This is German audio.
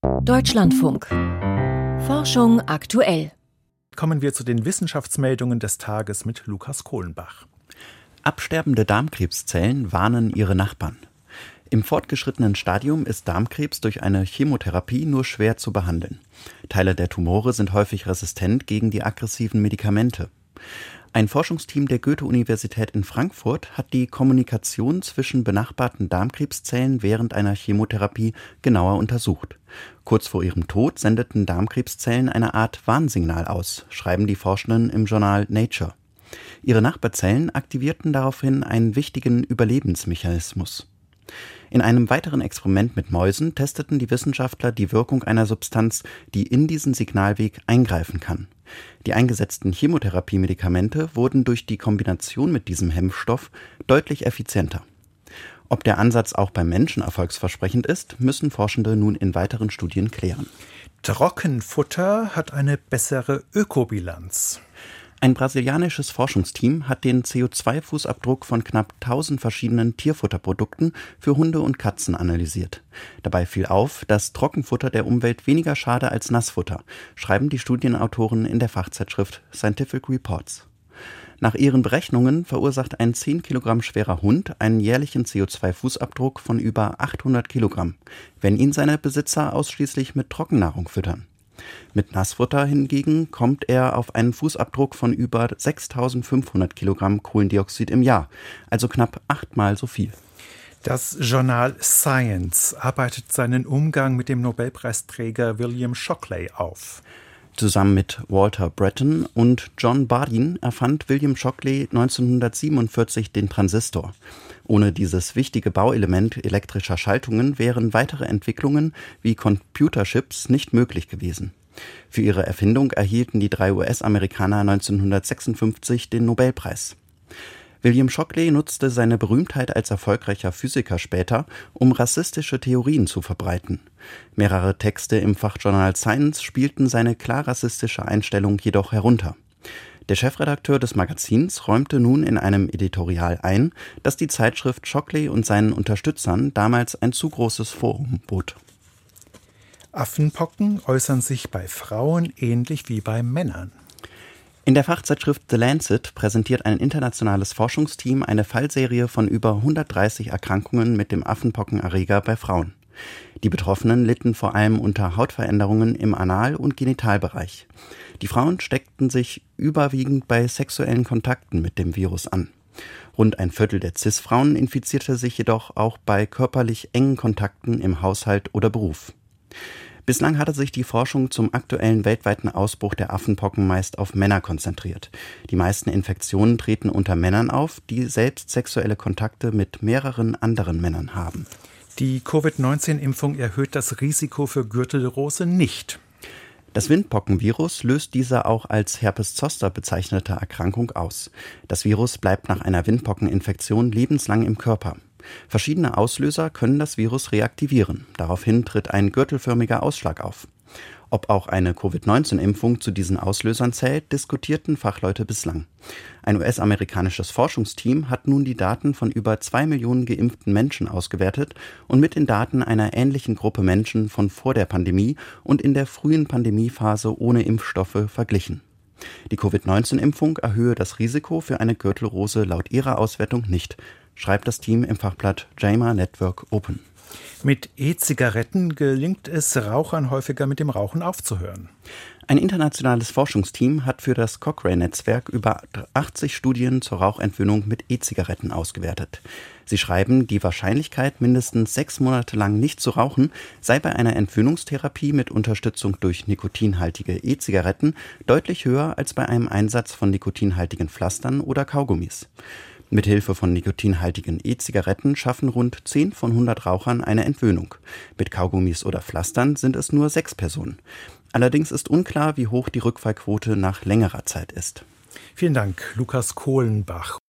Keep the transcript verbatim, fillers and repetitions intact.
Deutschlandfunk. Forschung aktuell. Kommen wir zu den Wissenschaftsmeldungen des Tages mit Lukas Kohlenbach. Absterbende Darmkrebszellen warnen ihre Nachbarn. Im fortgeschrittenen Stadium ist Darmkrebs durch eine Chemotherapie nur schwer zu behandeln. Teile der Tumore sind häufig resistent gegen die aggressiven Medikamente. Ein Forschungsteam der Goethe-Universität in Frankfurt hat die Kommunikation zwischen benachbarten Darmkrebszellen während einer Chemotherapie genauer untersucht. Kurz vor ihrem Tod sendeten Darmkrebszellen eine Art Warnsignal aus, schreiben die Forschenden im Journal Nature. Ihre Nachbarzellen aktivierten daraufhin einen wichtigen Überlebensmechanismus. In einem weiteren Experiment mit Mäusen testeten die Wissenschaftler die Wirkung einer Substanz, die in diesen Signalweg eingreifen kann. Die eingesetzten Chemotherapiemedikamente wurden durch die Kombination mit diesem Hemmstoff deutlich effizienter. Ob der Ansatz auch beim Menschen erfolgsversprechend ist, müssen Forschende nun in weiteren Studien klären. Trockenfutter hat eine bessere Ökobilanz. Ein brasilianisches Forschungsteam hat den C O zwei Fußabdruck von knapp tausend verschiedenen Tierfutterprodukten für Hunde und Katzen analysiert. Dabei fiel auf, dass Trockenfutter der Umwelt weniger schade als Nassfutter, schreiben die Studienautoren in der Fachzeitschrift Scientific Reports. Nach ihren Berechnungen verursacht ein zehn Kilogramm schwerer Hund einen jährlichen C O zwei Fußabdruck von über achthundert Kilogramm, wenn ihn seine Besitzer ausschließlich mit Trockennahrung füttern. Mit Nassfutter hingegen kommt er auf einen Fußabdruck von über sechstausendfünfhundert Kilogramm Kohlendioxid im Jahr, also knapp achtmal so viel. Das Journal Science arbeitet seinen Umgang mit dem Nobelpreisträger William Shockley auf. Zusammen mit Walter Bretton und John Bardeen erfand William Shockley neunzehnhundertsiebenundvierzig den Transistor. Ohne dieses wichtige Bauelement elektrischer Schaltungen wären weitere Entwicklungen wie Computerchips nicht möglich gewesen. Für ihre Erfindung erhielten die drei U S-Amerikaner neunzehnhundertsechsundfünfzig den Nobelpreis. William Shockley nutzte seine Berühmtheit als erfolgreicher Physiker später, um rassistische Theorien zu verbreiten. Mehrere Texte im Fachjournal Science spielten seine klar rassistische Einstellung jedoch herunter. Der Chefredakteur des Magazins räumte nun in einem Editorial ein, dass die Zeitschrift Shockley und seinen Unterstützern damals ein zu großes Forum bot. Affenpocken äußern sich bei Frauen ähnlich wie bei Männern. In der Fachzeitschrift The Lancet präsentiert ein internationales Forschungsteam eine Fallserie von über hundertdreißig Erkrankungen mit dem Affenpockenerreger bei Frauen. Die Betroffenen litten vor allem unter Hautveränderungen im Anal- und Genitalbereich. Die Frauen steckten sich überwiegend bei sexuellen Kontakten mit dem Virus an. Rund ein Viertel der Cis-Frauen infizierte sich jedoch auch bei körperlich engen Kontakten im Haushalt oder Beruf. Bislang hatte sich die Forschung zum aktuellen weltweiten Ausbruch der Affenpocken meist auf Männer konzentriert. Die meisten Infektionen treten unter Männern auf, die selbst sexuelle Kontakte mit mehreren anderen Männern haben. Die Covid neunzehn Impfung erhöht das Risiko für Gürtelrose nicht. Das Windpockenvirus löst diese auch als Herpes zoster bezeichnete Erkrankung aus. Das Virus bleibt nach einer Windpockeninfektion lebenslang im Körper. Verschiedene Auslöser können das Virus reaktivieren. Daraufhin tritt ein gürtelförmiger Ausschlag auf. Ob auch eine Covid neunzehn Impfung zu diesen Auslösern zählt, diskutierten Fachleute bislang. Ein U S-amerikanisches Forschungsteam hat nun die Daten von über zwei Millionen geimpften Menschen ausgewertet und mit den Daten einer ähnlichen Gruppe Menschen von vor der Pandemie und in der frühen Pandemiephase ohne Impfstoffe verglichen. Die Covid neunzehn Impfung erhöhe das Risiko für eine Gürtelrose laut ihrer Auswertung nicht, schreibt das Team im Fachblatt J A M A Network Open. Mit E-Zigaretten gelingt es Rauchern häufiger mit dem Rauchen aufzuhören. Ein internationales Forschungsteam hat für das Cochrane-Netzwerk über achtzig Studien zur Rauchentwöhnung mit E-Zigaretten ausgewertet. Sie schreiben, die Wahrscheinlichkeit, mindestens sechs Monate lang nicht zu rauchen, sei bei einer Entwöhnungstherapie mit Unterstützung durch nikotinhaltige E-Zigaretten deutlich höher als bei einem Einsatz von nikotinhaltigen Pflastern oder Kaugummis. Mithilfe von nikotinhaltigen E-Zigaretten schaffen rund zehn von hundert Rauchern eine Entwöhnung. Mit Kaugummis oder Pflastern sind es nur sechs Personen. Allerdings ist unklar, wie hoch die Rückfallquote nach längerer Zeit ist. Vielen Dank, Lukas Kohlenbach.